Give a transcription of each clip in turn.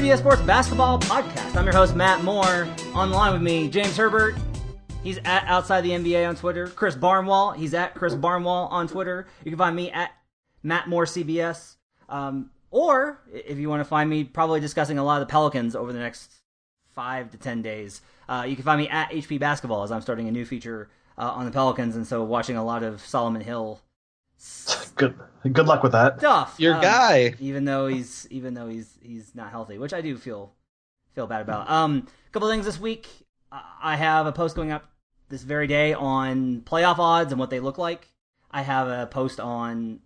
CBS Sports Basketball Podcast. I'm your host, Matt Moore. Online with me, James Herbert. He's at Outside the NBA on Twitter. Chris Barnwell. He's at Chris Barnwell on Twitter. You can find me at Matt Moore CBS. Or, if you want to find me probably discussing a lot of the Pelicans over the next 5 to 10 days, you can find me at HP Basketball, as I'm starting a new feature on the Pelicans, and so watching a lot of Solomon Hill. Good luck with that. Stuff. Your guy. Even though he's not healthy, which I do feel bad about. A couple things this week. I have a post going up this very day on playoff odds and what they look like. I have a post on.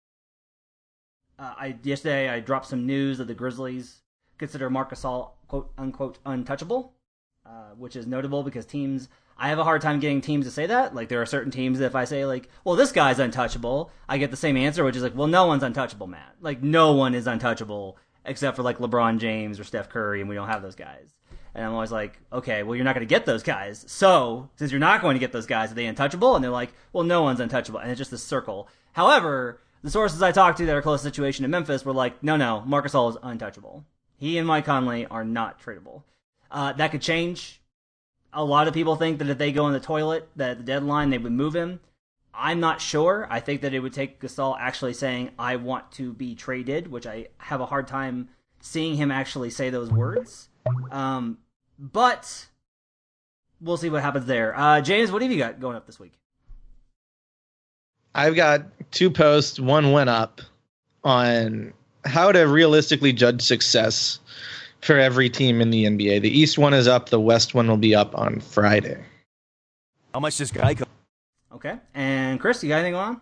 Yesterday I dropped some news that the Grizzlies consider Marc Gasol quote unquote untouchable, which is notable because teams. I have a hard time getting teams to say that. Like, there are certain teams that if I say, like, well, this guy's untouchable, I get the same answer, which is like, well, no one's untouchable, Matt. Like, no one is untouchable except for, like, LeBron James or Steph Curry, and we don't have those guys. And I'm always like, okay, well, you're not going to get those guys. So, since you're not going to get those guys, are they untouchable? And they're like, well, no one's untouchable. And it's just this circle. However, the sources I talked to that are close to the situation in Memphis were like, no, Marc Gasol is untouchable. He and Mike Conley are not tradable. That could change. A lot of people think that if they go in the toilet, that at the deadline they would move him. I'm not sure. I think that it would take Gasol actually saying, I want to be traded, which I have a hard time seeing him actually say those words. But we'll see what happens there. James, what have you got going up this week? I've got 2 posts. One went up on how to realistically judge success for every team in the NBA. The East one is up. The West one will be up on Friday. How much does guy cost? Okay. And Chris, you got anything on?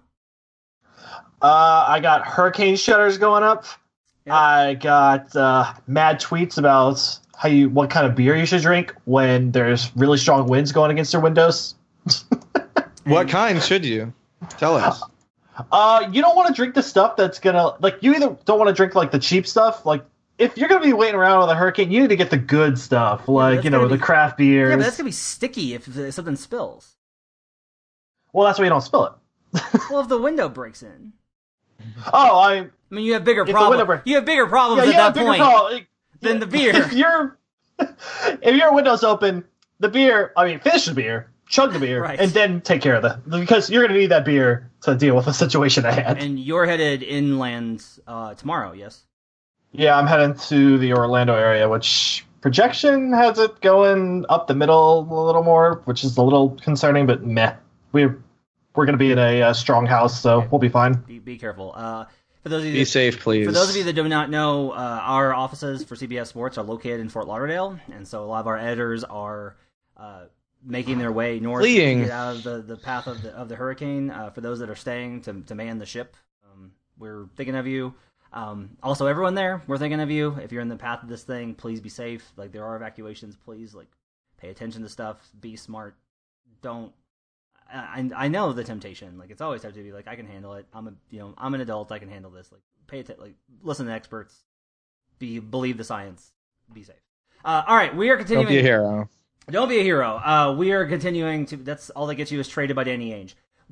I got hurricane shutters going up. Yep. I got mad tweets about what kind of beer you should drink when there's really strong winds going against your windows. What kind should you? Tell us. You don't want to drink the stuff that's gonna, like, you either don't want to drink like the cheap stuff, like, if you're going to be waiting around with a hurricane, you need to get the good stuff, like, the craft beers. Yeah, but that's going to be sticky if something spills. Well, that's why you don't spill it. Well, if the window breaks in. Oh, I mean, you have bigger problems. You have bigger problems at that point than the beer. If your window's open, finish the beer, chug the beer, right, and then take care of because you're going to need that beer to deal with the situation ahead. And you're headed inland tomorrow, yes? Yeah, I'm heading to the Orlando area, which projection has it going up the middle a little more, which is a little concerning, but meh. We're going to be in a strong house, so okay. We'll be fine. Be careful. For those of you be safe, please. For those of you that do not know, our offices for CBS Sports are located in Fort Lauderdale, and so a lot of our editors are making their way north to get out of the path of the hurricane. For those that are staying to man the ship, we're thinking of you. Also, everyone there, we're thinking of you. If you're in the path of this thing, please be safe. Like, there are evacuations. Please, like, pay attention to stuff. Be smart. Don't. I know the temptation. Like, it's always have to be like, I can handle it. I'm an adult. I can handle this. Like, pay attention. Like, listen to experts. Believe the science. Be safe. All right, we are continuing. Don't be a hero. Don't be a hero. We are continuing to. That's all that gets you is traded by Danny Ainge.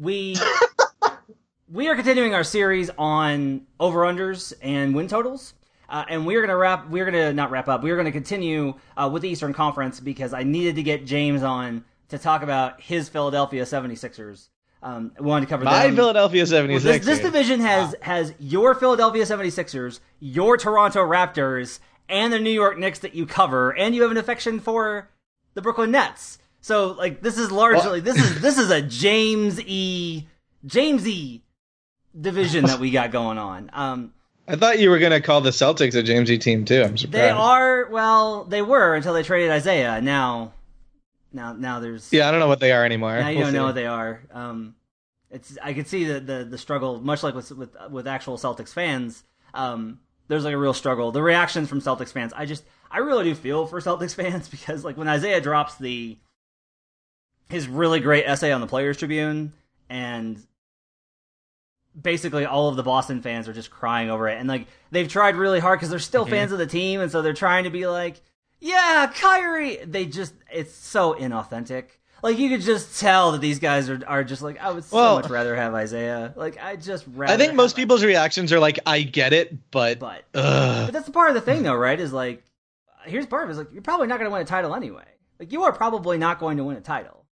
We are continuing our series on over-unders and win totals, and we're going to continue with the Eastern Conference because I needed to get James on to talk about his Philadelphia 76ers. We wanted to cover my Philadelphia 76ers. Well, this division has your Philadelphia 76ers, your Toronto Raptors, and the New York Knicks that you cover, and you have an affection for the Brooklyn Nets. So, like, this is largely this is a Jamesy division that we got going on. I thought you were going to call the Celtics a Jamesy team too. I'm surprised. They are. Well, they were until they traded Isaiah. Now there's. Yeah, I don't know what they are anymore. Now you don't know what they are. I could see the struggle, much like with actual Celtics fans. There's like a real struggle. The reactions from Celtics fans, I really do feel for Celtics fans because, like, when Isaiah drops his really great essay on the Players Tribune, and basically all of the Boston fans are just crying over it. And, like, they've tried really hard because they're still fans of the team, and so they're trying to be like, yeah, Kyrie. It's so inauthentic. Like, you could just tell that these guys are just like, I would so much rather have Isaiah. Like, I think most people's reactions are like, I get it, but that's the part of the thing, though, right? Is like, here's part of it, is like, you're probably not going to win a title anyway. Like, you are probably not going to win a title.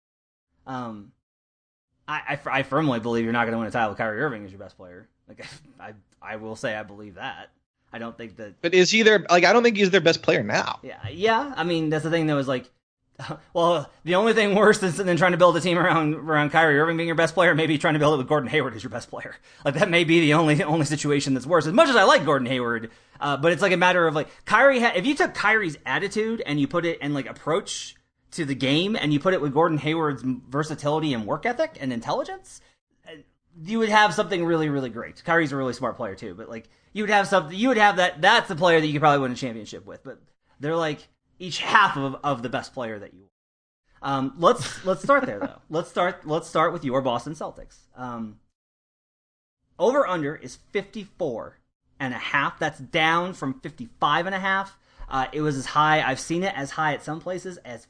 I firmly believe you're not going to win a title with Kyrie Irving as your best player. Like, I will say I believe that. I don't think that. But is he their, like, I don't think he's their best player now. Yeah. I mean, that's the thing that was like, well, the only thing worse than trying to build a team around Kyrie Irving being your best player, maybe trying to build it with Gordon Hayward as your best player. Like, that may be the only situation that's worse. As much as I like Gordon Hayward, but it's like a matter of like Kyrie. If you took Kyrie's attitude and you put it and like approach to the game and you put it with Gordon Hayward's versatility and work ethic and intelligence, you would have something really, really great. Kyrie's a really smart player too, but like you would have something. You would have that. That's the player that you could probably win a championship with. But they're like each half of the best player that you. Let's start there though. Let's start with your Boston Celtics. Over under is 54.5. That's down from 55.5. It was as high. I've seen it as high at some places as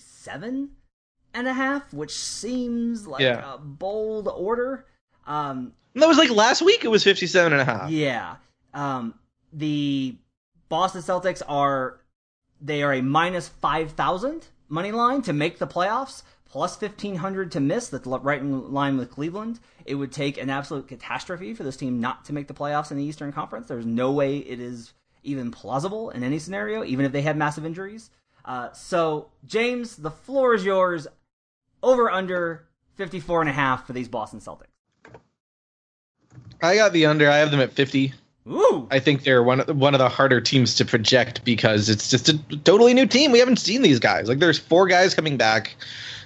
57.5, which seems like a bold order. That was like last week. It was 57.5. Yeah. The Boston Celtics are a minus 5,000 money line to make the playoffs, plus 1,500 to miss. That's right in line with Cleveland. It would take an absolute catastrophe for this team not to make the playoffs in the Eastern Conference. There's no way it is even plausible in any scenario, even if they had massive injuries. So, James, the floor is yours. Over under 54.5 for these Boston Celtics. I got the under. I have them at 50. Ooh. I think they're one of the harder teams to project because it's just a totally new team. We haven't seen these guys. Like, there's 4 guys coming back.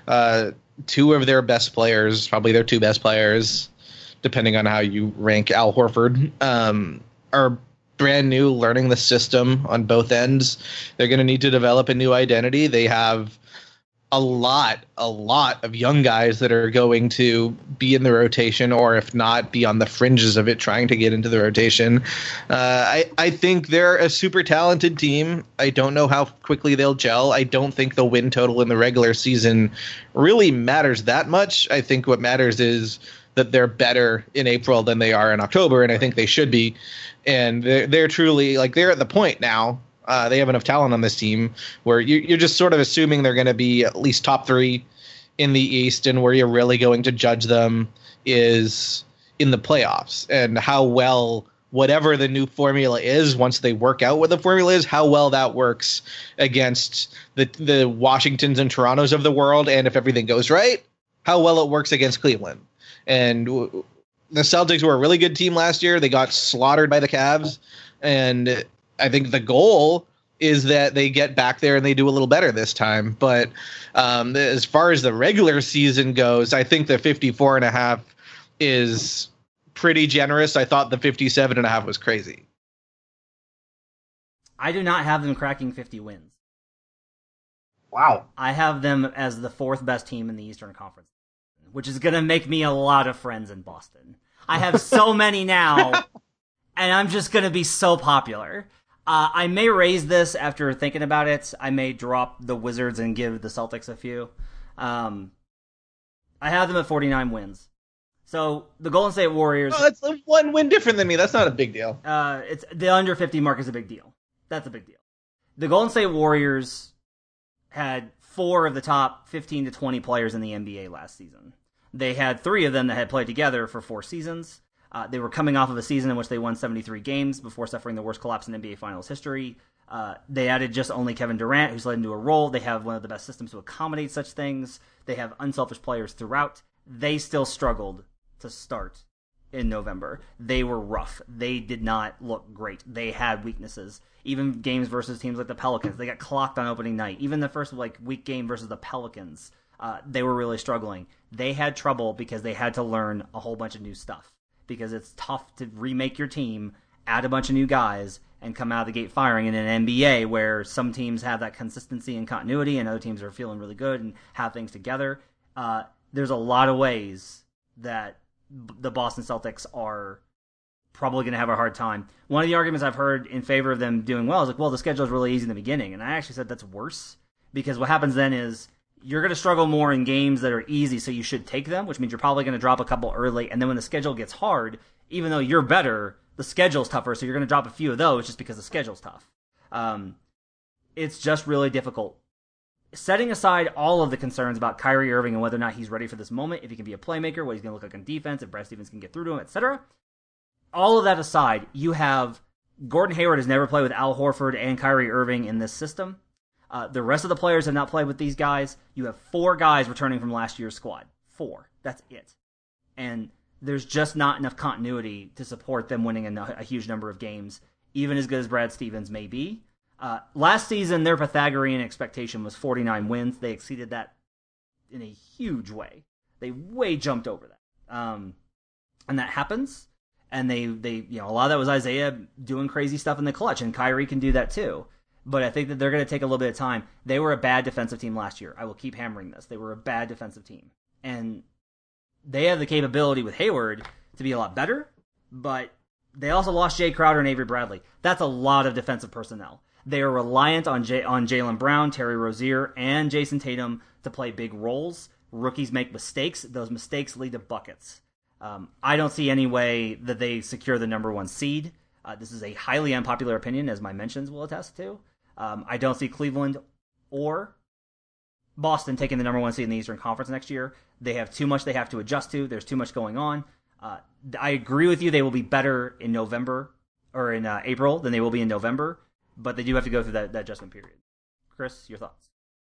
2 of their best players, probably their 2 best players, depending on how you rank Al Horford, are brand new, learning the system on both ends. They're going to need to develop a new identity. They have a lot of young guys that are going to be in the rotation, or if not, be on the fringes of it, trying to get into the rotation. I think they're a super talented team. I don't know how quickly they'll gel. I don't think the win total in the regular season really matters that much. I think what matters is that they're better in April than they are in October, and I think they should be. And they're truly, like, they're at the point now. They have enough talent on this team where you're just sort of assuming they're going to be at least top 3 in the East, and where you're really going to judge them is in the playoffs, and how well whatever the new formula is, once they work out what the formula is, how well that works against the Washingtons and Torontos of the world, and if everything goes right, how well it works against Cleveland. And the Celtics were a really good team last year. They got slaughtered by the Cavs, and I think the goal is that they get back there and they do a little better this time. But as far as the regular season goes, I think the 54.5 is pretty generous. I thought the 57.5 was crazy. I do not have them cracking 50 wins. Wow. I have them as the 4th best team in the Eastern Conference, which is going to make me a lot of friends in Boston. I have so many now, and I'm just going to be so popular. I may raise this after thinking about it. I may drop the Wizards and give the Celtics a few. I have them at 49 wins. So the Golden State Warriors. Oh, that's 1 win different than me. That's not a big deal. It's the under 50 mark is a big deal. That's a big deal. The Golden State Warriors had 4 of the top 15 to 20 players in the NBA last season. They had 3 of them that had played together for 4 seasons. They were coming off of a season in which they won 73 games before suffering the worst collapse in NBA Finals history. They added just only Kevin Durant, who's led into a role. They have one of the best systems to accommodate such things. They have unselfish players throughout. They still struggled to start in November. They were rough. They did not look great. They had weaknesses. Even games versus teams like the Pelicans, they got clocked on opening night. Even the first week game versus the Pelicans, they were really struggling. They had trouble because they had to learn a whole bunch of new stuff. Because it's tough to remake your team, add a bunch of new guys, and come out of the gate firing in an NBA where some teams have that consistency and continuity and other teams are feeling really good and have things together. There's a lot of ways that the Boston Celtics are probably going to have a hard time. One of the arguments I've heard in favor of them doing well is like, well, the schedule is really easy in the beginning. And I actually said that's worse, because what happens then is you're going to struggle more in games that are easy, so you should take them, which means you're probably going to drop a couple early, and then when the schedule gets hard, even though you're better, the schedule's tougher, so you're going to drop a few of those just because the schedule's tough. it's just really difficult. Setting aside all of the concerns about Kyrie Irving and whether or not he's ready for this moment, if he can be a playmaker, what he's going to look like on defense, if Brad Stevens can get through to him, etc. All of that aside, you have Gordon Hayward has never played with Al Horford and Kyrie Irving in this system. The rest of the players have not played with these guys. You have 4 guys returning from last year's squad. 4. That's it. And there's just not enough continuity to support them winning a huge number of games, even as good as Brad Stevens may be. Last season, their Pythagorean expectation was 49 wins. They exceeded that in a huge way. They way jumped over that. And that happens. And they a lot of that was Isaiah doing crazy stuff in the clutch, and Kyrie can do that too. But I think that they're going to take a little bit of time. They were a bad defensive team last year. I will keep hammering this. They were a bad defensive team. And they have the capability with Hayward to be a lot better, but they also lost Jay Crowder and Avery Bradley. That's a lot of defensive personnel. They are reliant on Jaylen Brown, Terry Rozier, and Jason Tatum to play big roles. Rookies make mistakes. Those mistakes lead to buckets. I don't see any way that they secure the number 1 seed. This is a highly unpopular opinion, as my mentions will attest to. I don't see Cleveland or Boston taking the number 1 seed in the Eastern Conference next year. They have too much they have to adjust to. There's too much going on. I agree with you. They will be better in November or in April than they will be in November, but they do have to go through that adjustment period. Chris, your thoughts?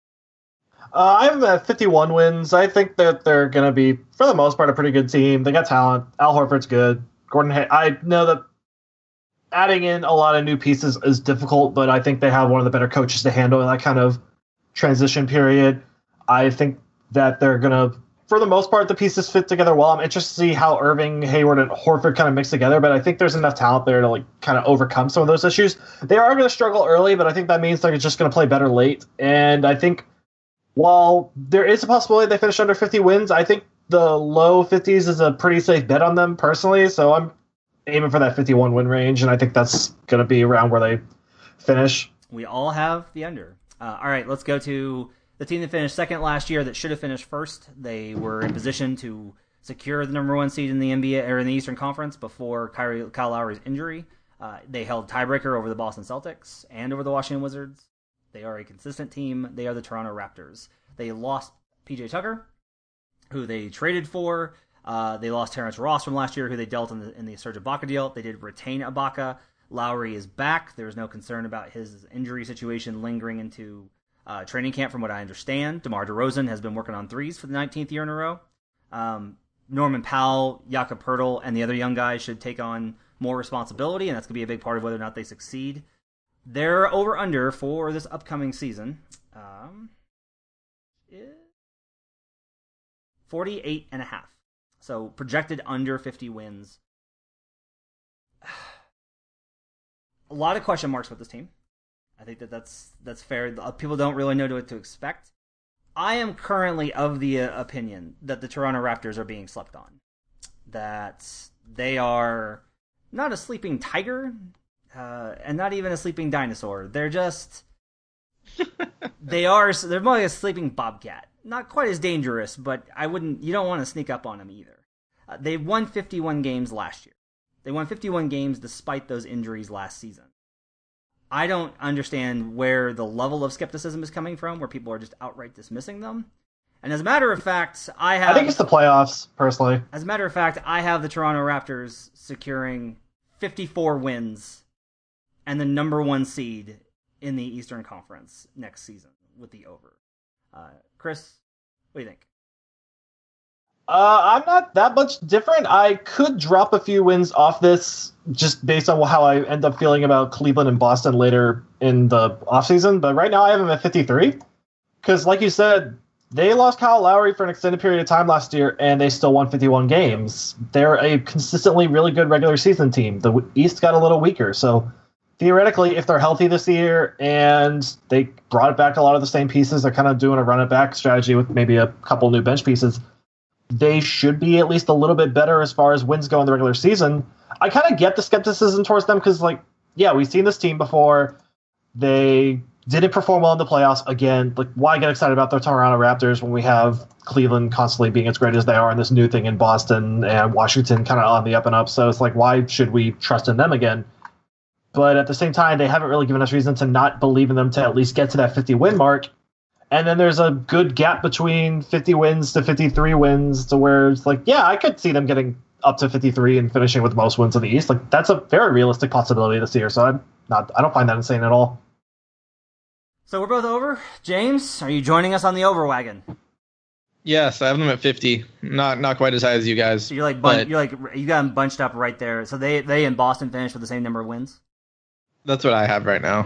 I'm at 51 wins. I think that they're going to be, for the most part, a pretty good team. They got talent. Al Horford's good. I know that adding in a lot of new pieces is difficult, but I think they have one of the better coaches to handle that kind of transition period. I think that they're going to, for the most part, the pieces fit together well. I'm interested to see how Irving, Hayward, and Horford kind of mix together, but I think there's enough talent there to kind of overcome some of those issues. They are going to struggle early, but I think that means they're just going to play better late. And I think while there is a possibility they finish under 50 wins, I think the low 50s is a pretty safe bet on them personally, so I'm aiming for that 51 win range, and I think that's going to be around where they finish. We all have the under. All right, let's go to the team that finished second last year that should have finished first. They were in position to secure the number 1 seed in the NBA or in the Eastern Conference before Kyle Lowry's injury. They held tiebreaker over the Boston Celtics and over the Washington Wizards. They are a consistent team. They are the Toronto Raptors. They lost PJ Tucker, who they traded for. They lost Terrence Ross from last year, who they dealt in the Serge Ibaka deal. They did retain Ibaka. Lowry is back. There's no concern about his injury situation lingering into training camp, from what I understand. DeMar DeRozan has been working on threes for the 19th year in a row. Norman Powell, Jakob Poeltl, and the other young guys should take on more responsibility, and that's going to be a big part of whether or not they succeed. Their over-under for this upcoming season is 48.5. So projected under 50 wins. A lot of question marks with this team. I think that's fair. People don't really know what to expect. I am currently of the opinion that the Toronto Raptors are being slept on. That they are not a sleeping tiger, and not even a sleeping dinosaur. They're just... they're more like a sleeping bobcat. Not quite as dangerous, but you don't want to sneak up on them either. They won 51 games last year. They won 51 games despite those injuries last season. I don't understand where the level of skepticism is coming from, where people are just outright dismissing them. And as a matter of fact, I think it's the playoffs, personally. As a matter of fact, I have the Toronto Raptors securing 54 wins and the number 1 seed in the Eastern Conference next season with the over. Chris, what do you think? I'm not that much different. I could drop a few wins off this just based on how I end up feeling about Cleveland and Boston later in the offseason. But right now I have them at 53. Because like you said, they lost Kyle Lowry for an extended period of time last year, and they still won 51 games. They're a consistently really good regular season team. The East got a little weaker. So theoretically, if they're healthy this year and they brought back a lot of the same pieces, they're kind of doing a run-it-back strategy with maybe a couple new bench pieces, they should be at least a little bit better as far as wins go in the regular season. I kind of get the skepticism towards them because, we've seen this team before. They didn't perform well in the playoffs. Again, why get excited about the Toronto Raptors when we have Cleveland constantly being as great as they are and this new thing in Boston and Washington kind of on the up and up? So it's why should we trust in them again? but at the same time, they haven't really given us reason to not believe in them to at least get to that 50 win mark. And then there's a good gap between 50 wins to 53 wins to where it's like, yeah, I could see them getting up to 53 and finishing with the most wins in the East. Like, that's a very realistic possibility this year. So I don't find that insane at all. So we're both over. James, are you joining us on the over wagon? Yes, I have them at 50. Not quite as high as you guys. So you got them bunched up right there. So they in Boston finished with the same number of wins. That's what I have right now.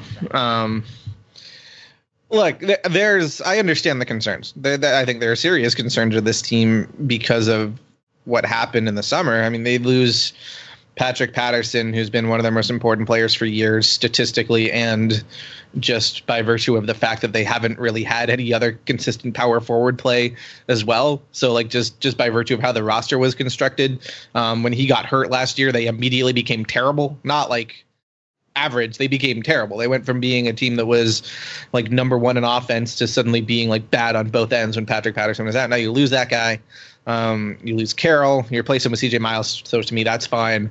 Look, I understand the concerns. I think there are serious concerns with this team because of what happened in the summer. I mean, they lose Patrick Patterson, who's been one of their most important players for years, statistically, and just by virtue of the fact that they haven't really had any other consistent power forward play as well. So, like, just by virtue of how the roster was constructed, when he got hurt last year, they immediately became terrible. Not like average, they became terrible. They went from being a team that was like number one in offense to suddenly being like bad on both ends when Patrick Patterson was out. Now you lose that guy. You lose Carroll. You replace him with CJ Miles. So to me, that's fine.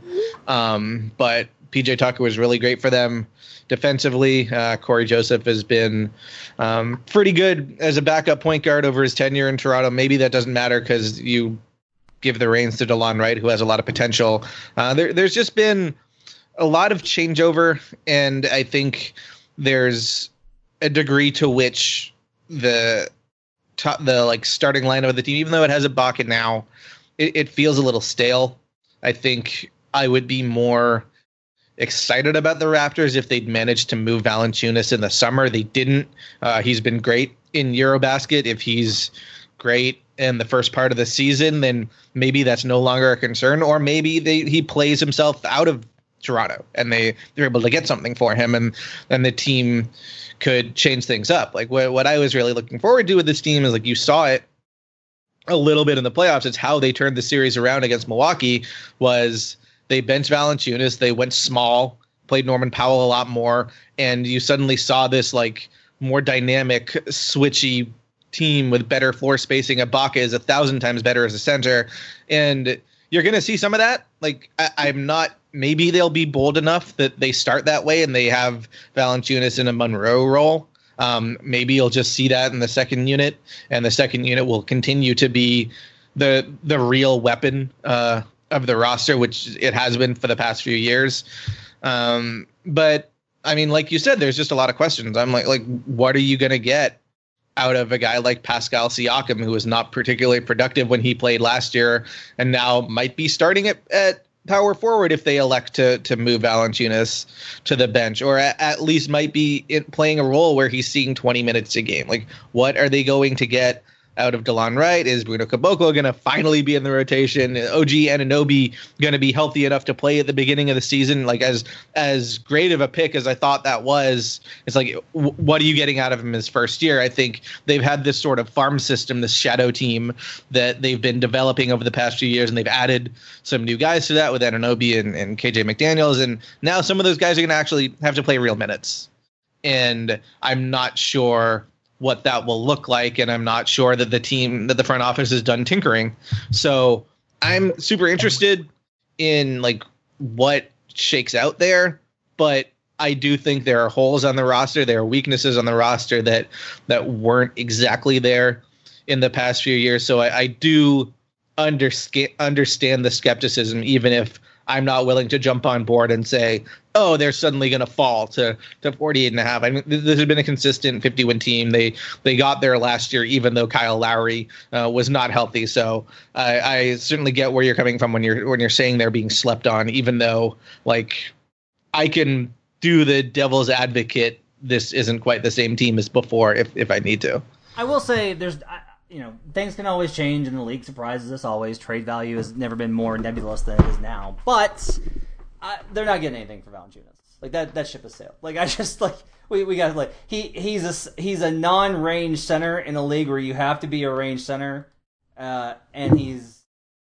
But PJ Tucker was really great for them defensively. Corey Joseph has been pretty good as a backup point guard over his tenure in Toronto. Maybe that doesn't matter because you give the reins to DeLon Wright, who has a lot of potential. There's just been a lot of changeover, and I think there's a degree to which the like starting lineup of the team, even though it has Ibaka now, it feels a little stale. I think I would be more excited about the Raptors if they'd managed to move Valanciunas in the summer. They didn't. He's been great in Eurobasket. If he's great in the first part of the season, then maybe that's no longer a concern, or maybe he plays himself out of Toronto and they're able to get something for him, and then the team could change things up. Like what I was really looking forward to with this team is, like, you saw it a little bit in the playoffs. It's how they turned the series around against Milwaukee. Was they benched Valanciunas, they went small, played Norman Powell a lot more, and you suddenly saw this like more dynamic, switchy team with better floor spacing. Ibaka is 1,000 times better as a center, and you're going to see some of that. Like, I'm not. Maybe they'll be bold enough that they start that way and they have Valanciunas in a Monroe role. Maybe you'll just see that in the second unit, and the second unit will continue to be the real weapon of the roster, which it has been for the past few years. But I mean, like you said, there's just a lot of questions. I'm like, what are you going to get out of a guy like Pascal Siakam, who was not particularly productive when he played last year, and now might be starting at power forward if they elect to move Valanciunas to the bench, or at least might be playing a role where he's seeing 20 minutes a game. Like, what are they going to get out of DeLon Wright? Is Bruno Caboclo going to finally be in the rotation? OG Anunoby going to be healthy enough to play at the beginning of the season? Like, as great of a pick as I thought that was, it's like, what are you getting out of him his first year? I think they've had this sort of farm system, this shadow team that they've been developing over the past few years, and they've added some new guys to that with Anunoby and KJ McDaniels, and now some of those guys are going to actually have to play real minutes. And I'm not sure what that will look like, and I'm not sure that the front office is done tinkering. So I'm super interested in like what shakes out there, but I do think there are holes on the roster, there are weaknesses on the roster that weren't exactly there in the past few years. So I do understand the skepticism, even if I'm not willing to jump on board and say, oh, they're suddenly going to fall to 48.5. I mean, this has been a consistent 50-win team. They got there last year, even though Kyle Lowry was not healthy. So I certainly get where you're coming from when you're saying they're being slept on, even though, like, I can do the devil's advocate. This isn't quite the same team as before if I need to. I will say things can always change, and the league surprises us always. Trade value has never been more nebulous than it is now. But they're not getting anything for Valanciunas. Like, that ship has sailed. Like, I just, like, we got, like, he's a non-range center in a league where you have to be a range center, and he's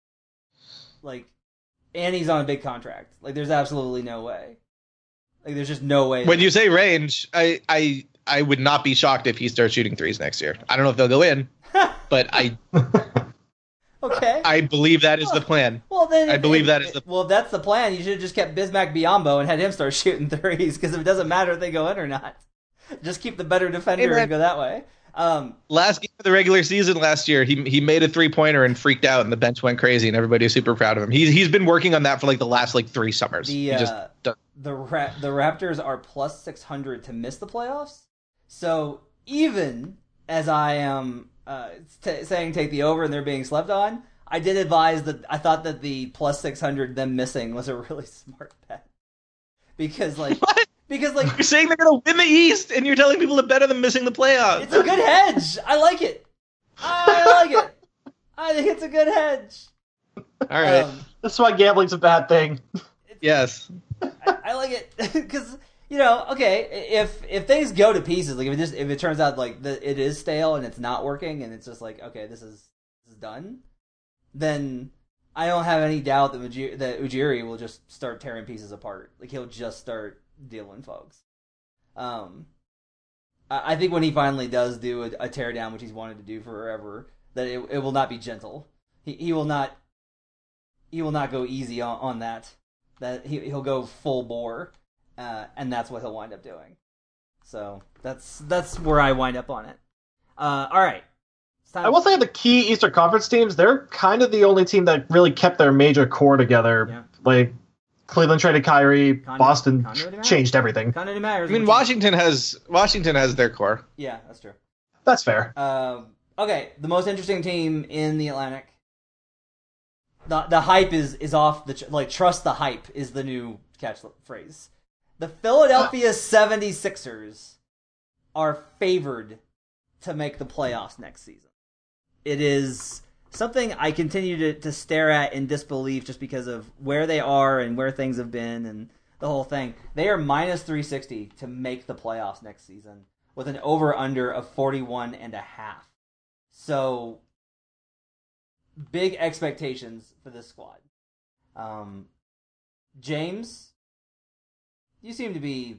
on a big contract. Like, there's absolutely no way. Like, there's just no way. When you say range, I would not be shocked if he starts shooting threes next year. I don't know if they'll go in, but I Okay. I believe that is the plan. Well, then I believe that is the. Well, if that's the plan, you should have just kept Bismack Biyombo and had him start shooting threes, because it doesn't matter if they go in or not. Just keep the better defender and go that way. Last game of the regular season last year, he made a 3-pointer and freaked out, and the bench went crazy, and everybody was super proud of him. He's been working on that for like the last 3 summers. The Raptors are plus 600 to miss the playoffs. So even as I am saying take the over and they're being slept on, I did advise that I thought that the plus 600 them missing was a really smart bet, because What? Because You're saying they're going to win the East, and you're telling people to bet on them missing the playoffs. It's a good hedge. I like it. I like it. I think it's a good hedge. All right. That's why gambling's a bad thing. Yes. I like it because okay, if things go to pieces, like if it turns out like it is stale and it's not working and it's just like, okay, this is done, then I don't have any doubt that Ujiri will just start tearing pieces apart. Like he'll just start dealing folks. I think when he finally does do a teardown, which he's wanted to do forever, that it will not be gentle. He will not go easy on that. That he'll go full bore, and that's what he'll wind up doing. So that's where I wind up on it. All right. I will say the key Eastern Conference teams, they're kind of the only team that really kept their major core together. Yeah. Like Cleveland traded Kyrie, Boston changed everything. Kind of matters. I mean, Washington has their core. Yeah, that's true. That's fair. Okay, the most interesting team in the Atlantic. The hype is off the trust the hype is the new catchphrase. The Philadelphia 76ers are favored to make the playoffs next season. It is something I continue to stare at in disbelief just because of where they are and where things have been and the whole thing. They are minus 360 to make the playoffs next season with an over-under of 41.5. So, big expectations for this squad. James, you seem to be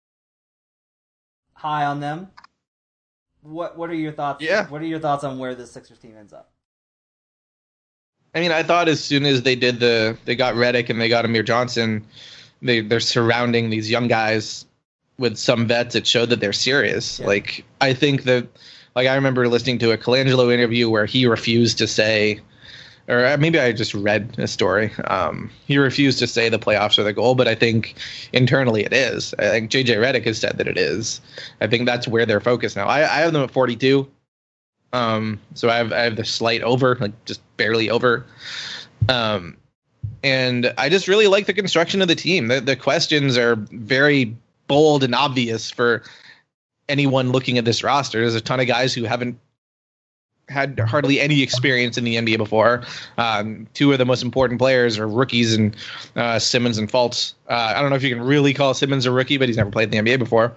high on them. What are your thoughts? Yeah. What are your thoughts on where this Sixers team ends up? I mean, I thought as soon as they got Redick and they got Amir Johnson, they're surrounding these young guys with some vets. It showed that they're serious. Yeah. Like, I think that, like, I remember listening to a Colangelo interview where he refused to say, or maybe I just read a story. He refused to say the playoffs are the goal, but I think internally it is. I think JJ Redick has said that it is. I think that's where they're focused now. I have them at 42. So I have the slight over, like just barely over. And I just really like the construction of the team. The questions are very bold and obvious for anyone looking at this roster. There's a ton of guys who haven't had hardly any experience in the NBA before. Two of the most important players are rookies, and Simmons and Fultz. I don't know if you can really call Simmons a rookie, but he's never played in the NBA before.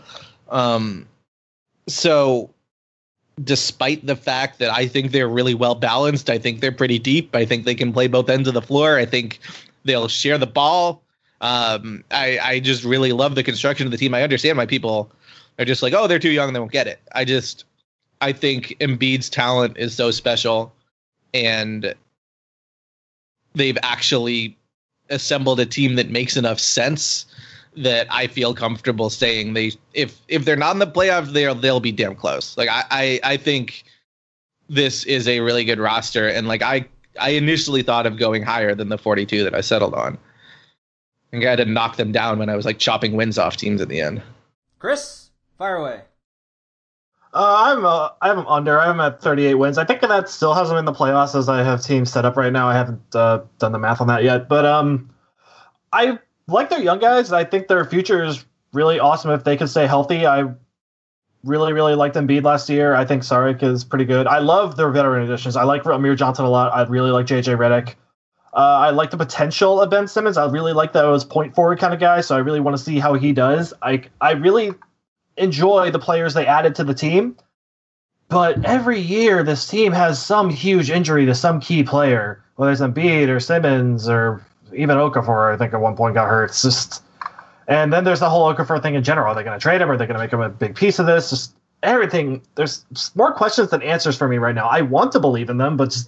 So despite the fact that I think they're really well balanced, I think they're pretty deep. I think they can play both ends of the floor. I think they'll share the ball. I just really love the construction of the team. I understand why people are just like, oh, they're too young, they won't get it. I think Embiid's talent is so special, and they've actually assembled a team that makes enough sense that I feel comfortable saying if they're not in the playoffs, they'll be damn close. Like I think this is a really good roster, and like I initially thought of going higher than the 42 that I settled on. I think I had to knock them down when I was like chopping wins off teams at the end. Chris, fire away. I'm under. I'm at 38 wins. I think that still has them in the playoffs as I have teams set up right now. I haven't done the math on that yet, but I like their young guys. I think their future is really awesome if they can stay healthy. I really, really liked Embiid last year. I think Saric is pretty good. I love their veteran additions. I like Amir Johnson a lot. I really like JJ Redick. I like the potential of Ben Simmons. I really like that as point forward kind of guy, so I really want to see how he does. I really enjoy the players they added to the team, but every year this team has some huge injury to some key player, whether it's Embiid or Simmons or even Okafor. I think at one point got hurt. It's just, and then there's the whole Okafor thing in general. Are they going to trade him? Are they going to make him a big piece of this? Just everything. There's more questions than answers for me right now. I want to believe in them, but just,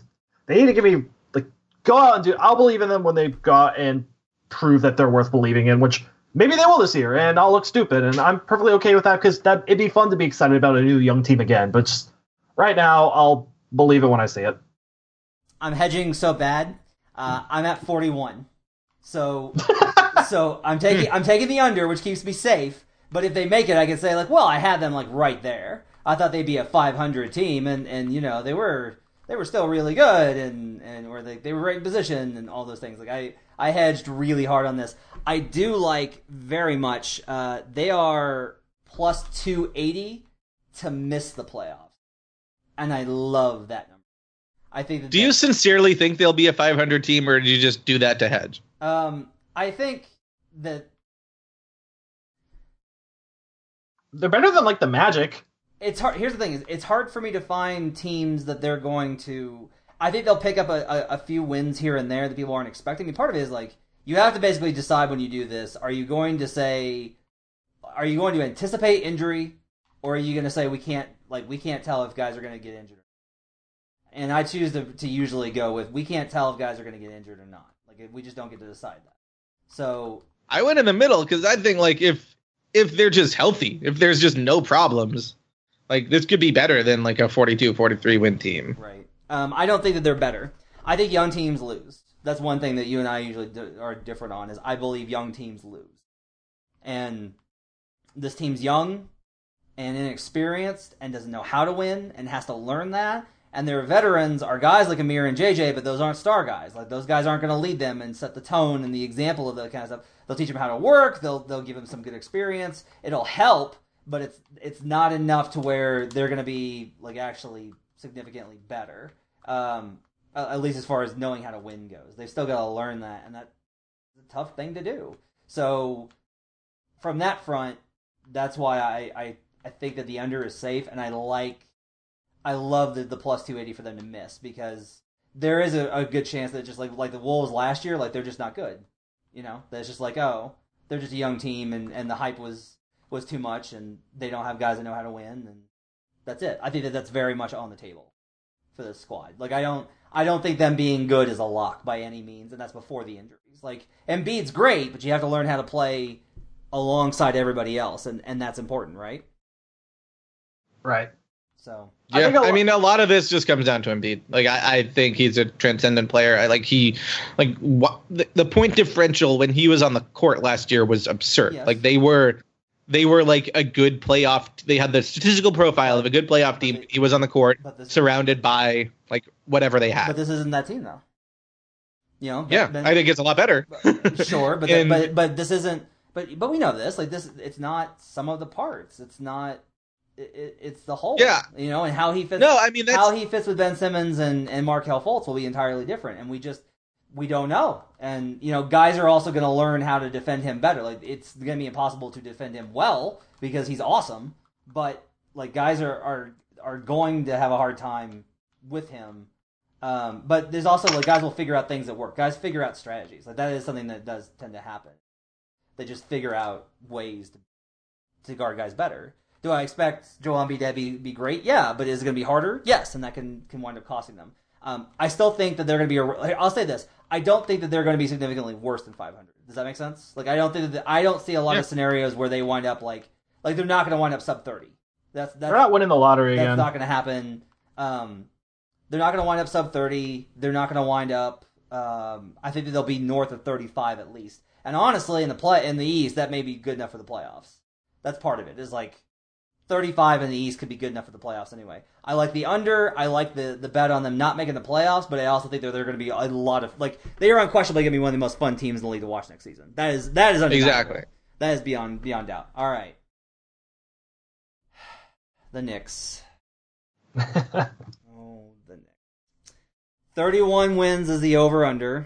They need to give me like go out and do. I'll believe in them when they go out and prove that they're worth believing in, which maybe they will this year, and I'll look stupid, and I'm perfectly okay with that because that it'd be fun to be excited about a new young team again. But just right now, I'll believe it when I see it. I'm hedging so bad. I'm at 41, so I'm taking the under, which keeps me safe. But if they make it, I can say like, well, I had them like right there. I thought they'd be a 500 team, and you know they were still really good, and or they were right in position and all those things. Like I hedged really hard on this. I do like very much. They are plus 280 to miss the playoffs, and I love that number. I think. Do you sincerely think they'll be a 500 team, or did you just do that to hedge? I think that they're better than like the Magic. It's hard. Here's the thing: it's hard for me to find teams that they're going to. I think they'll pick up a few wins here and there that people aren't expecting. I mean, part of it is like you have to basically decide when you do this: are you going to anticipate injury, or are you going to say we can't tell if guys are going to get injured? And I choose to usually go with we can't tell if guys are going to get injured or not. Like we just don't get to decide that. So I went in the middle because I think like if they're just healthy, if there's just no problems, like this could be better than like a 42-43 win team. Right. I don't think that they're better. I think young teams lose. That's one thing that you and I usually are different on. Is I believe young teams lose, and this team's young and inexperienced and doesn't know how to win and has to learn that. And their veterans are guys like Amir and JJ, but those aren't star guys. Like those guys aren't going to lead them and set the tone and the example of that kind of stuff. They'll teach them how to work. They'll give them some good experience. It'll help, but it's not enough to where they're going to be like actually significantly better. At least as far as knowing how to win goes, they've still got to learn that, and that's a tough thing to do. So from that front, that's why I think that the under is safe, and I love the plus 280 for them to miss because there is a good chance that just like the Wolves last year, like they're just not good. You know, that's just like, oh, they're just a young team and the hype was too much and they don't have guys that know how to win and that's it. I think that that's very much on the table for this squad. Like I don't think them being good is a lock by any means, and that's before the injuries. Like Embiid's great, but you have to learn how to play alongside everybody else, and that's important, right? Right. So yeah, I mean, a lot of this just comes down to Embiid. Like, I think he's a transcendent player. The point differential when he was on the court last year was absurd. Yes. Like, they were like a good playoff. They had the statistical profile of a good playoff team. He was on the court, surrounded by like whatever they had. But this isn't that team, though. You know? I think it's a lot better. Sure, but this isn't. But we know this. Like this, it's not some of the parts. It's not. It's the whole, you know, and how he fits. No, I mean how he fits with Ben Simmons and Markelle Fultz will be entirely different, and we don't know. And you know, guys are also going to learn how to defend him better. Like it's going to be impossible to defend him well because he's awesome, but like guys are going to have a hard time with him. But there's also like guys will figure out things that work. Guys figure out strategies. Like that is something that does tend to happen. They just figure out ways to guard guys better. Do I expect Joel Embiid to be great? Yeah, but is it going to be harder? Yes, and that can wind up costing them. I still think that they're going to be. I'll say this: I don't think that they're going to be significantly worse than 500. Does that make sense? Like, I don't think that I don't see a lot of scenarios where they wind up like they're not going to wind up sub 30. That's they're not winning the lottery again. That's not going to happen. They're not going to wind up sub 30. They're not going to wind up. I think that they'll be north of 35 at least. And honestly, in the East, that may be good enough for the playoffs. That's part of it. Is like. 35 in the East could be good enough for the playoffs anyway. I like the under. I like the bet on them not making the playoffs, but I also think that they're going to be a lot of like they are unquestionably going to be one of the most fun teams in the league to watch next season. That is undeniable. Exactly. That is beyond doubt. All right, the Knicks. The Knicks. 31 wins is the over under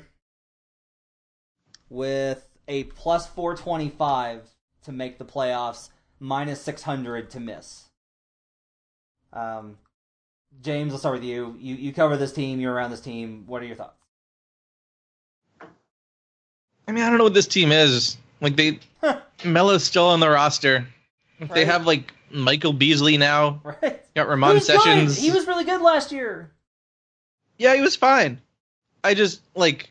with a plus 425 to make the playoffs. Minus 600 to miss. James, let's start with you. You cover this team. You're around this team. What are your thoughts? I mean, I don't know what this team is. Like, Melo's still on the roster. Right. They have, like, Michael Beasley now. Right. Got Ramon Sessions. Good. He was really good last year. Yeah, he was fine. I just like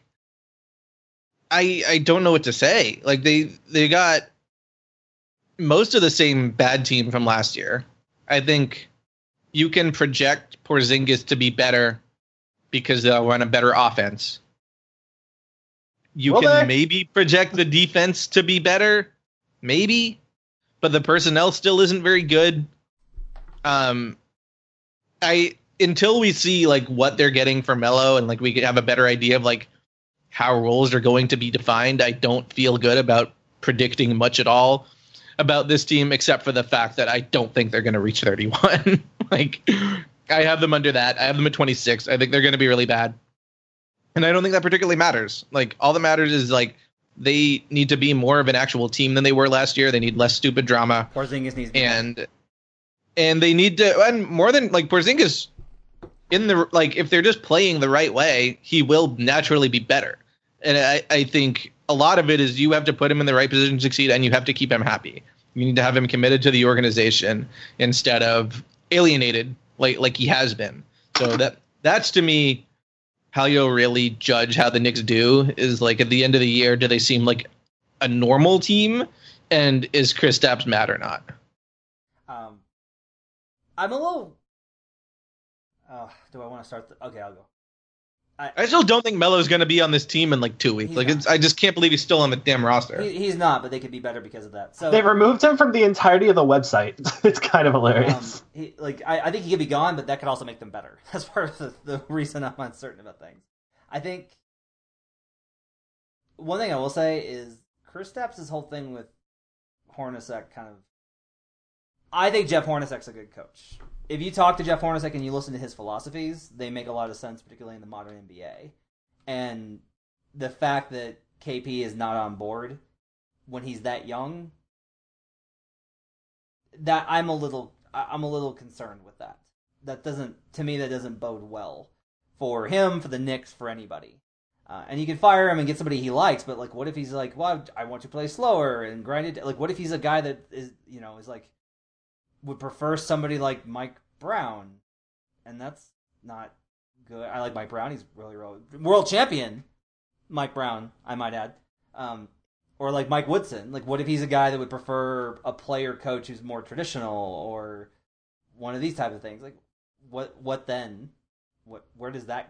I don't know what to say. Like they got most of the same bad team from last year. I think you can project Porzingis to be better because they'll run a better offense. You can maybe project the defense to be better, maybe, but the personnel still isn't very good. Until we see like what they're getting for Melo and like we could have a better idea of like how roles are going to be defined, I don't feel good about predicting much at all about this team, except for the fact that I don't think they're going to reach 31. Like, I have them under that. I have them at 26. I think they're going to be really bad. And I don't think that particularly matters. Like, all that matters is, like, they need to be more of an actual team than they were last year. They need less stupid drama. Porzingis needs to be and they need to, and more than, like, Porzingis, in the, like, if they're just playing the right way, he will naturally be better. And I think a lot of it is you have to put him in the right position to succeed, and you have to keep him happy. You need to have him committed to the organization instead of alienated like he has been. So that's to me how you'll really judge how the Knicks do is like at the end of the year, do they seem like a normal team, and is Kristaps mad or not? I'm a little. Do I want to start? Okay, I'll go. I still don't think Melo's going to be on this team in like 2 weeks. Like, I just can't believe he's still on the damn roster. He's not, but they could be better because of that. So they removed him from the entirety of the website. It's kind of hilarious. I think he could be gone, but that could also make them better. That's part of the reason I'm uncertain about things. I think one thing I will say is Kristaps' whole thing with Hornacek kind of. I think Jeff Hornacek's a good coach. If you talk to Jeff Hornacek and you listen to his philosophies, they make a lot of sense, particularly in the modern NBA. And the fact that KP is not on board when he's that young, that I'm a little concerned with that. That doesn't bode well for him, for the Knicks, for anybody. And you can fire him and get somebody he likes, but like, what if he's like, well, I want to play slower and grind it? Like, what if he's a guy that is like, would prefer somebody like Mike Brown, and that's not good. I like Mike Brown; he's really world champion. Mike Brown, I might add, or like Mike Woodson. Like, what if he's a guy that would prefer a player coach who's more traditional, or one of these type of things? Like, what then? Where does that?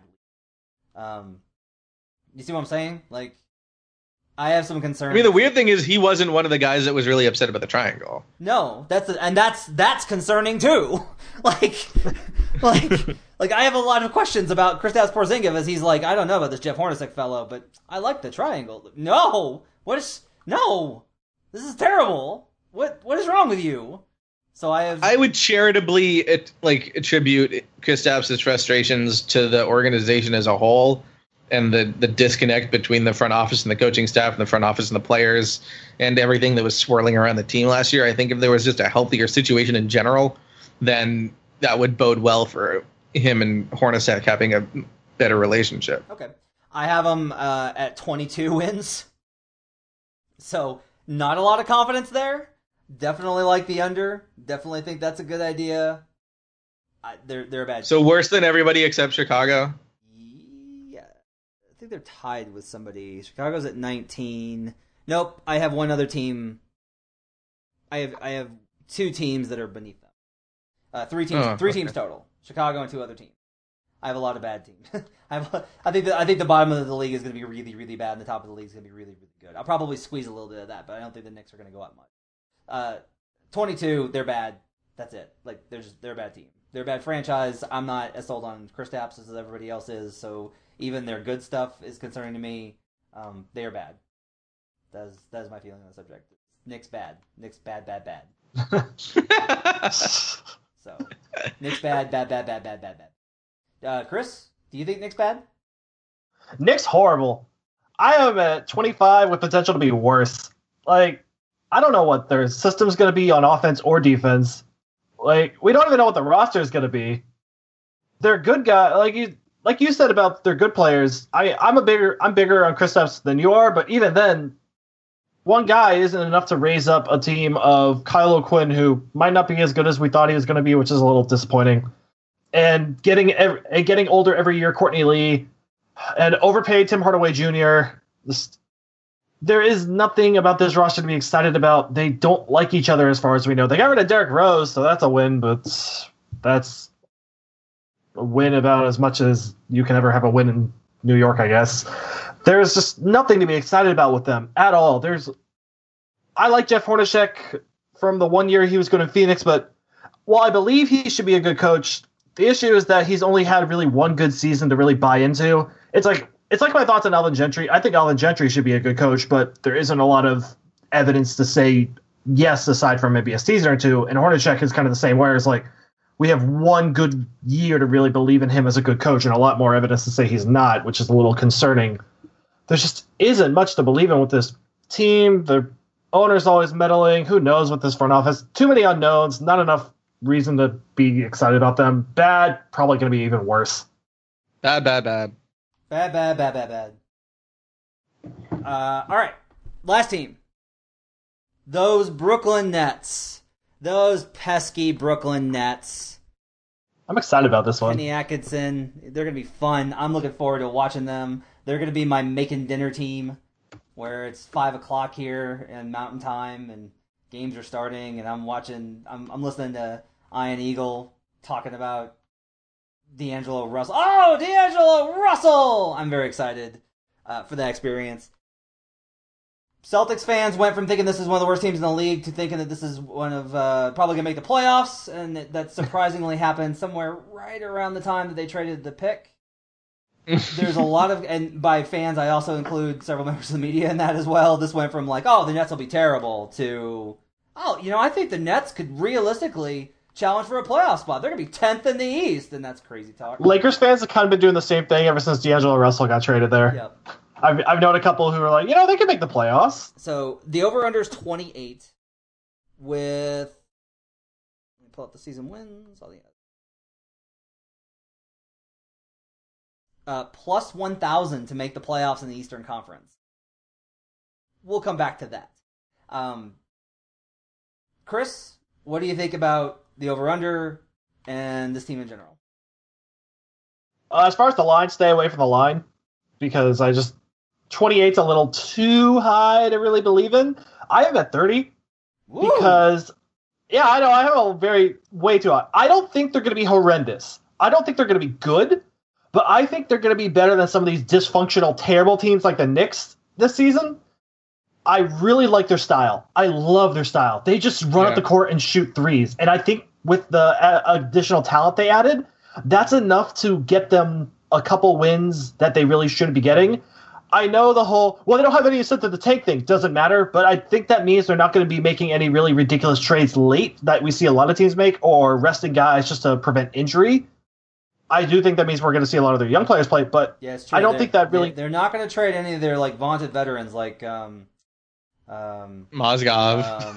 You see what I'm saying? Like, I have some concerns. I mean, the weird thing is he wasn't one of the guys that was really upset about the triangle. No, that's concerning too. like I have a lot of questions about Kristaps Porzingis as he's like, I don't know about this Jeff Hornacek fellow, but I like the triangle. No, this is terrible. What is wrong with you? So I would charitably attribute Kristaps' frustrations to the organization as a whole. And the disconnect between the front office and the coaching staff and the front office and the players and everything that was swirling around the team last year. I think if there was just a healthier situation in general, then that would bode well for him and Hornacek having a better relationship. Okay. I have them at 22 wins. So not a lot of confidence there. Definitely like the under. Definitely think that's a good idea. They're a bad So team. Worse than everybody except Chicago? I think they're tied with somebody. Chicago's at 19. Nope, I have one other team. I have two teams that are beneath them. Three teams total. Chicago and two other teams. I have a lot of bad teams. I think the bottom of the league is going to be really, really bad, and the top of the league is going to be really, really good. I'll probably squeeze a little bit of that, but I don't think the Knicks are going to go up much. 22, they're bad. That's it. Like they're a bad team. They're a bad franchise. I'm not as sold on Kristaps as everybody else is, so even their good stuff is concerning to me. They are bad. That is my feeling on the subject. Knicks bad. Knicks bad. So, Knicks bad. Chris, do you think Knicks bad? Knicks horrible. I am at 25 with potential to be worse. Like, I don't know what their system's going to be on offense or defense. Like, we don't even know what the roster is going to be. They're good guys. Like you said about their good players, I'm bigger on Kristaps than you are, but even then, one guy isn't enough to raise up a team of Kyle O'Quinn, who might not be as good as we thought he was going to be, which is a little disappointing. and getting older every year. Courtney Lee and overpaid Tim Hardaway Jr. There is nothing about this roster to be excited about. They don't like each other as far as we know. They got rid of Derrick Rose, so that's a win, but that's a win about as much as you can ever have a win in New York, I guess. There's just nothing to be excited about with them at all. I like Jeff Hornacek from the 1 year he was good in Phoenix, but while I believe he should be a good coach, the issue is that he's only had really one good season to really buy into. It's like my thoughts on Alvin Gentry. I think Alvin Gentry should be a good coach, but there isn't a lot of evidence to say yes, aside from maybe a season or two. And Hornacek is kind of the same way. It's like we have one good year to really believe in him as a good coach and a lot more evidence to say he's not, which is a little concerning. There just isn't much to believe in with this team. The owner's always meddling. Who knows with this front office? Too many unknowns. Not enough reason to be excited about them. Bad. Probably going to be even worse. Bad. Bad. All right. Last team. Those Brooklyn Nets. Those pesky Brooklyn Nets. I'm excited about this one. Kenny Atkinson. They're going to be fun. I'm looking forward to watching them. They're going to be my making dinner team, where it's 5 o'clock here in Mountain Time and games are starting, and I'm listening to Ian Eagle talking about D'Angelo Russell. Oh, D'Angelo Russell! I'm very excited for that experience. Celtics fans went from thinking this is one of the worst teams in the league to thinking that this is one of probably going to make the playoffs, and that surprisingly happened somewhere right around the time that they traded the pick. There's a lot of, and by fans I also include several members of the media in that as well. This went from like, oh, the Nets will be terrible to, oh, I think the Nets could realistically challenge for a playoff spot. They're going to be 10th in the East, and that's crazy talk. Lakers fans have kind of been doing the same thing ever since D'Angelo Russell got traded there. Yep. I've known a couple who are like, they can make the playoffs. So the over-under is 28 with, let me pull up the season wins. Plus 1,000 to make the playoffs in the Eastern Conference. We'll come back to that. Chris, what do you think about the over-under and this team in general? As far as the line, stay away from the line because 28's a little too high to really believe in. I have at 30 because, I know I have a way too high. I don't think they're going to be horrendous. I don't think they're going to be good. But I think they're going to be better than some of these dysfunctional, terrible teams like the Knicks this season. I really like their style. I love their style. They just run up the court and shoot threes. And I think with the additional talent they added, that's enough to get them a couple wins that they really shouldn't be getting. I know the whole, they don't have any incentive to tank thing. Doesn't matter. But I think that means they're not going to be making any really ridiculous trades late that we see a lot of teams make or resting guys just to prevent injury. I do think that means we're going to see a lot of their young players play, but I don't think that really... They're not going to trade any of their vaunted veterans like Mozgov.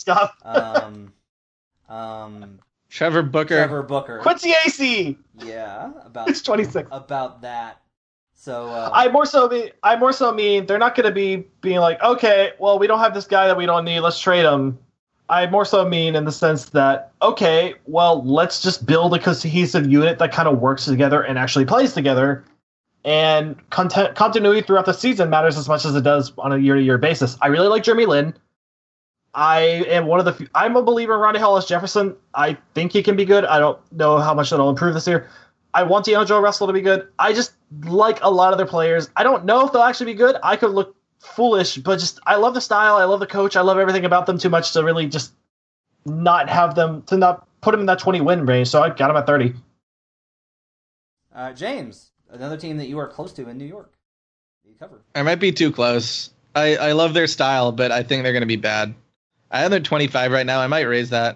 Trevor Booker. Quincy Acey! Yeah, it's 26. About that. So I more so mean they're not going to be being like, okay, well, we don't have this guy that we don't need, let's trade him. I more so mean in the sense that, okay, well, let's just build a cohesive unit that kind of works together and actually plays together. And continuity throughout the season matters as much as it does on a year-to-year basis. I really like Jeremy Lin. I'm a believer in Ronnie Hollis Jefferson. I think he can be good. I don't know how much that'll improve this year. I want D'Angelo Russell to be good. I just like a lot of their players. I don't know if they'll actually be good. I could look foolish, but I love the style. I love the coach. I love everything about them too much to really just not have them, to not put them in that 20 win range. So I got them at 30. James, another team that you are close to in New York. You cover. I might be too close. I love their style, but I think they're going to be bad. I have their 25 right now. I might raise that.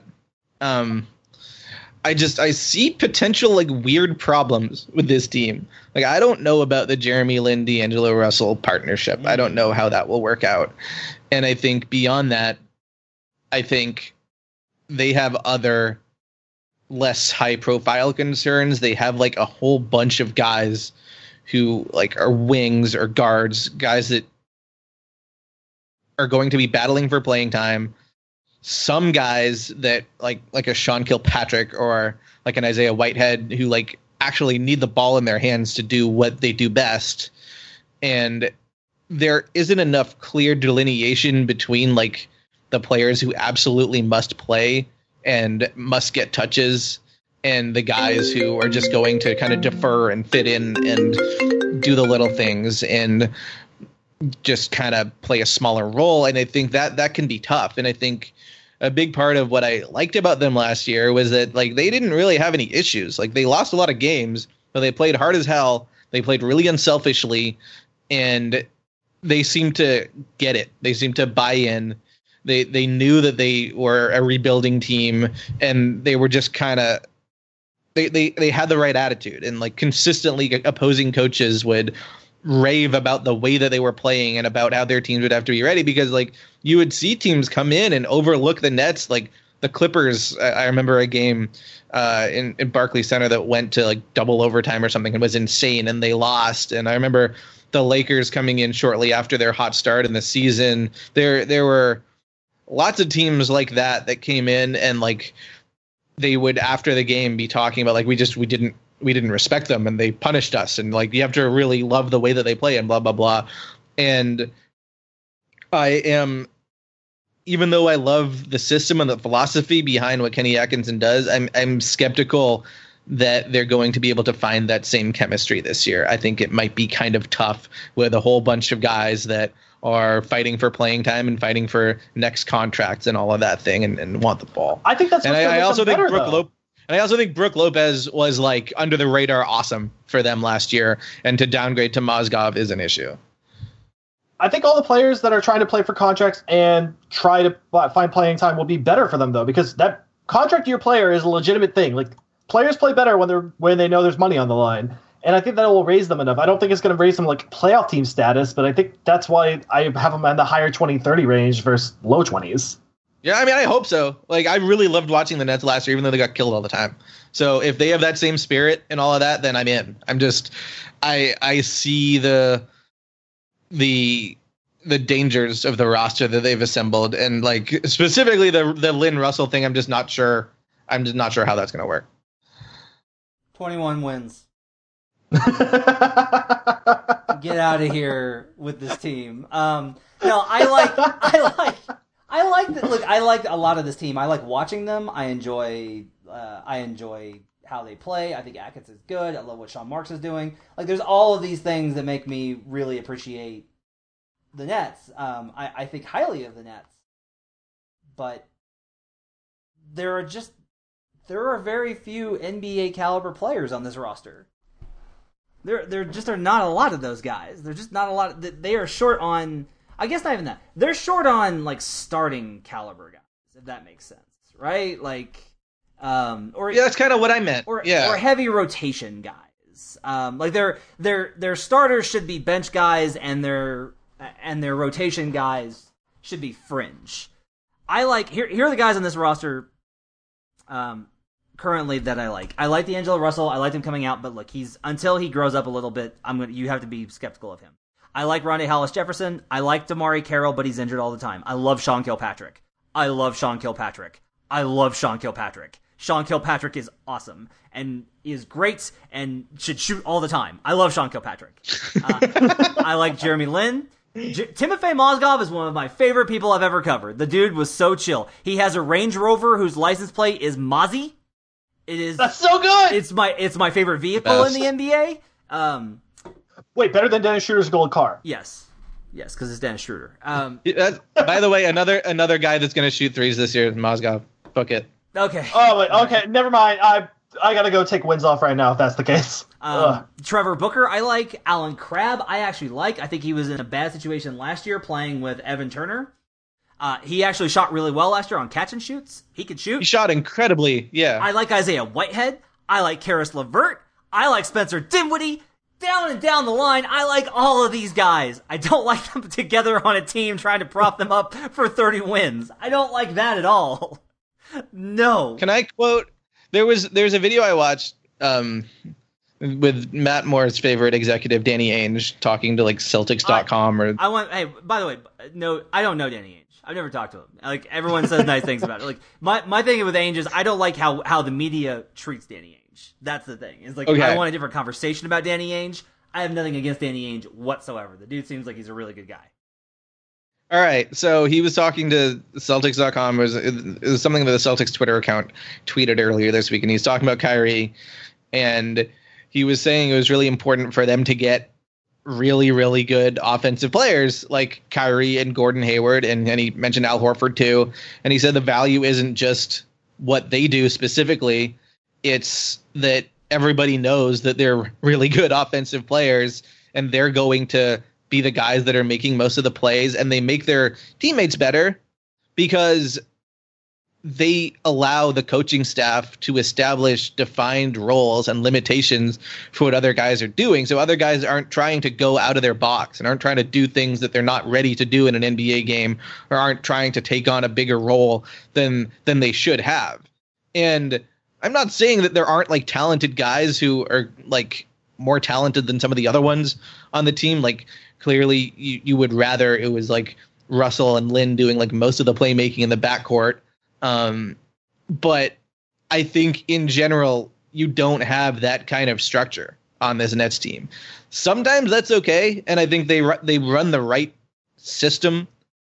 I see potential weird problems with this team. I don't know about the Jeremy Lin D'Angelo Russell partnership. I don't know how that will work out. And I think beyond that, I think they have other less high profile concerns. They have a whole bunch of guys who are wings or guards, guys that are going to be battling for playing time. some guys that like a Sean Kilpatrick or like an Isaiah Whitehead who like actually need the ball in their hands to do what they do best. And there isn't enough clear delineation between like the players who absolutely must play and must get touches and the guys who are just going to kind of defer and fit in and do the little things and just kind of play a smaller role. And I think that can be tough. And I think a big part of what I liked about them last year was that like they didn't really have any issues. Like they lost a lot of games, but they played hard as hell. They played really unselfishly, and they seemed to get it. They seemed to buy in. They knew that they were a rebuilding team, and they were just kind of they had the right attitude, and like consistently opposing coaches would rave about the way that they were playing and about how their teams would have to be ready, because like you would see teams come in and overlook the Nets. Like the Clippers, I remember a game in Barclays Center that went to like double overtime or something and was insane, and they lost. And I remember the Lakers coming in shortly after their hot start in the season. There were lots of teams like that came in and like they would after the game be talking about like we didn't respect them and they punished us, and like you have to really love the way that they play and blah blah blah. And I am, even though I love the system and the philosophy behind what Kenny Atkinson does, I'm skeptical that they're going to be able to find that same chemistry this year. I think it might be kind of tough with a whole bunch of guys that are fighting for playing time and fighting for next contracts and all of that thing and want the ball. I think that's and what's I also think better, I also think Brooke Lopez was like under the radar awesome for them last year, and to downgrade to Mozgov is an issue. I think all the players that are trying to play for contracts and try to find playing time will be better for them, though, because that contract year player is a legitimate thing. Like players play better when they know there's money on the line, and I think that will raise them enough. I don't think it's going to raise them like playoff team status, but I think that's why I have them in the higher 20-30 range versus low 20s. Yeah, I mean, I hope so. Like, I really loved watching the Nets last year, even though they got killed all the time. So if they have that same spirit and all of that, then I'm in. I see the dangers of the roster that they've assembled, and like specifically the Lynn Russell thing. I'm just not sure how that's going to work. 21 wins. Get out of here with this team. No, I like a lot of this team. I like watching them. I enjoy how they play. I think Atkins is good. I love what Sean Marks is doing. Like, there's all of these things that make me really appreciate the Nets. I think highly of the Nets, but there are very few NBA caliber players on this roster. There just are not a lot of those guys. There's just not a lot. They are short on. I guess not even that. They're short on like starting caliber guys, if that makes sense, right? Like, or yeah, that's kind of what I meant. Or heavy rotation guys. Like their starters should be bench guys, and their rotation guys should be fringe. I like here are the guys on this roster. Currently that I like. I like D'Angelo Russell. I like him coming out, but look, until he grows up a little bit, you have to be skeptical of him. I like Rondae Hollis Jefferson. I like Damari Carroll, but he's injured all the time. I love Sean Kilpatrick. Sean Kilpatrick is awesome and is great and should shoot all the time. I love Sean Kilpatrick. I like Jeremy Lin. Timofey Mozgov is one of my favorite people I've ever covered. The dude was so chill. He has a Range Rover whose license plate is Mozzie. That's so good. It's my favorite vehicle in the NBA. Wait, better than Dennis Schroeder's gold car? Yes, because it's Dennis Schroeder. By the way, another guy that's going to shoot threes this year is Mozgov. Book it. Okay. Oh, wait, okay. Never mind. I gotta go take wins off right now if that's the case. Trevor Booker, I like. Alan Crabb, I actually like. I think he was in a bad situation last year playing with Evan Turner. He actually shot really well last year on catch and shoots. He could shoot. He shot incredibly, yeah. I like Isaiah Whitehead. I like Karis LeVert. I like Spencer Dinwiddie. Down and down the line, I like all of these guys. I don't like them together on a team trying to prop them up for 30 wins. I don't like that at all. No. Can I quote? There's a video I watched with Matt Moore's favorite executive, Danny Ainge, talking to like Celtics.com Hey, by the way, no, I don't know Danny Ainge. I've never talked to him. Like, everyone says nice things about it. Like, my thing with Ainge is I don't like how the media treats Danny Ainge. That's the thing. It's like, I want a different conversation about Danny Ainge. I have nothing against Danny Ainge whatsoever. The dude seems like he's a really good guy. All right, so he was talking to Celtics.com. It was something that the Celtics Twitter account tweeted earlier this week, and he's talking about Kyrie, and he was saying it was really important for them to get really, really good offensive players like Kyrie and Gordon Hayward, and he mentioned Al Horford too. And he said the value isn't just what they do specifically, it's that everybody knows that they're really good offensive players, and they're going to be the guys that are making most of the plays, and they make their teammates better because they allow the coaching staff to establish defined roles and limitations for what other guys are doing. So other guys aren't trying to go out of their box and aren't trying to do things that they're not ready to do in an NBA game, or aren't trying to take on a bigger role than they should have. And I'm not saying that there aren't like talented guys who are like more talented than some of the other ones on the team. Like, clearly you would rather it was like Russell and Lin doing like most of the playmaking in the backcourt. But I think in general, you don't have that kind of structure on this Nets team. Sometimes that's okay, and I think they run the right system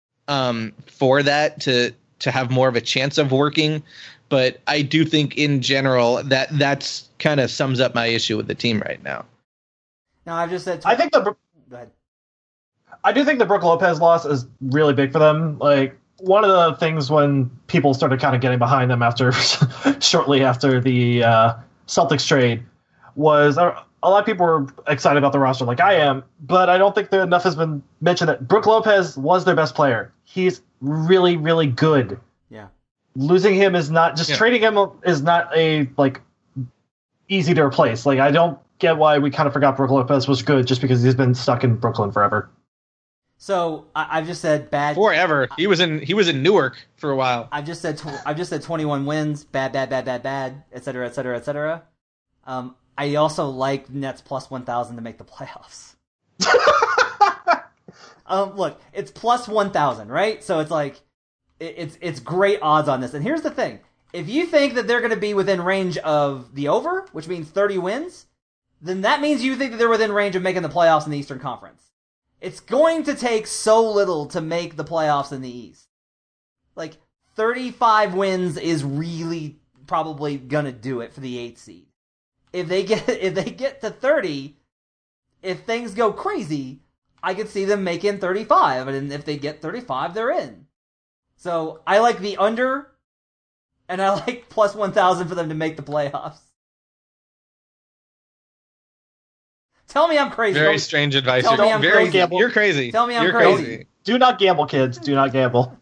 for that to have more of a chance of working. But I do think in general that's kind of sums up my issue with the team right now. No, I've just said. I think Go ahead. I do think the Brook Lopez loss is really big for them. Like, one of the things when people started kind of getting behind them after shortly after the Celtics trade was a lot of people were excited about the roster like I am, but I don't think that enough has been mentioned that Brook Lopez was their best player. He's really, really good. Yeah. Losing him is not just trading him is not a like easy to replace. Like, I don't get why we kind of forgot Brook Lopez was good just because he's been stuck in Brooklyn forever. So I've just said bad forever. He was in Newark for a while. I've just said 21 wins, bad, et cetera, et cetera, et cetera. I also like Nets plus 1,000 to make the playoffs. Look, it's plus 1,000, right? So it's like it's great odds on this. And here's the thing: if you think that they're going to be within range of the over, which means 30 wins, then that means you think that they're within range of making the playoffs in the Eastern Conference. It's going to take so little to make the playoffs in the East. Like, 35 wins is really probably gonna do it for the 8th seed. If they get to 30, if things go crazy, I could see them making 35, and if they get 35, they're in. So I like the under, and I like plus 1,000 for them to make the playoffs. Tell me I'm crazy. Very strange advice. Tell me I'm crazy. You're crazy. Tell me I'm You're crazy. Do not gamble, kids. Do not gamble.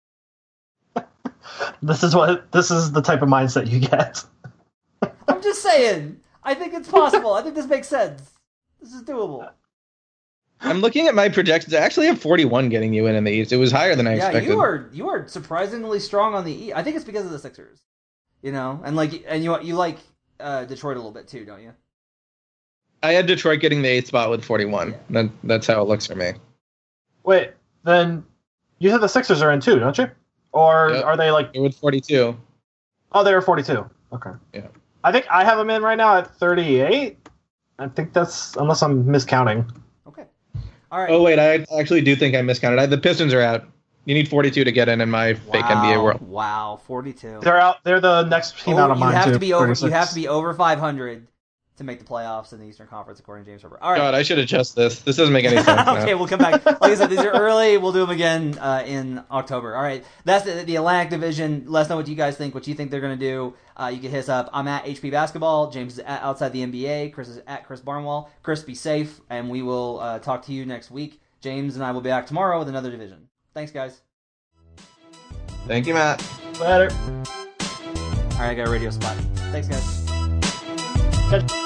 This is the type of mindset you get. I'm just saying. I think it's possible. I think this makes sense. This is doable. I'm looking at my projections. I actually have 41 getting you in the East. It was higher than I expected. Yeah, you are surprisingly strong on the East. I think it's because of the Sixers. You know, and you like Detroit a little bit too, don't you? I had Detroit getting the 8th spot with 41. Yeah. That's how it looks for me. Wait, then you said the Sixers are in too, don't you? Or are they like... They're with 42. Oh, they were 42. Okay. Yeah. I think I have them in right now at 38. I think that's... Unless I'm miscounting. Okay. All right. Oh, wait, I actually do think I miscounted. The Pistons are out. You need 42 to get in my fake NBA world. Wow, 42. They're out. They're the next team out of mine, too. You have to be over 500 to make the playoffs in the Eastern Conference, according to James Herbert. All right. God, I should adjust this. This doesn't make any sense. Okay, now. We'll come back. Like I said, these are early. We'll do them again in October. All right. That's the Atlantic Division. Let us know what you guys think, what you think they're going to do. You can hit us up. I'm at HP Basketball. James is at Outside the NBA. Chris is at Chris Barnwell. Chris, be safe, and we will talk to you next week. James and I will be back tomorrow with another division. Thanks, guys. Thank you, Matt. Later. All right, I got a radio spot. Thanks, guys. Good.